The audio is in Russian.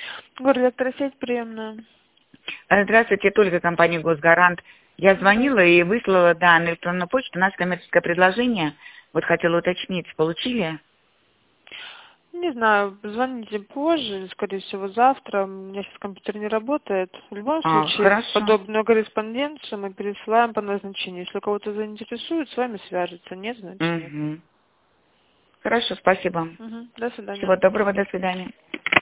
Горэлектросеть приемная. Здравствуйте, только компания «Госгарант». Я звонила и выслала, да, на электронную почту. У нас коммерческое предложение. Вот хотела уточнить, получили? Не знаю, звоните позже, скорее всего, завтра. У меня сейчас компьютер не работает. В любом случае, Хорошо. подобную корреспонденцию мы пересылаем по назначению. Если кого-то заинтересует, с вами свяжется. Нет, значит нет. Угу. Хорошо, спасибо. До свидания. Всего доброго, до свидания.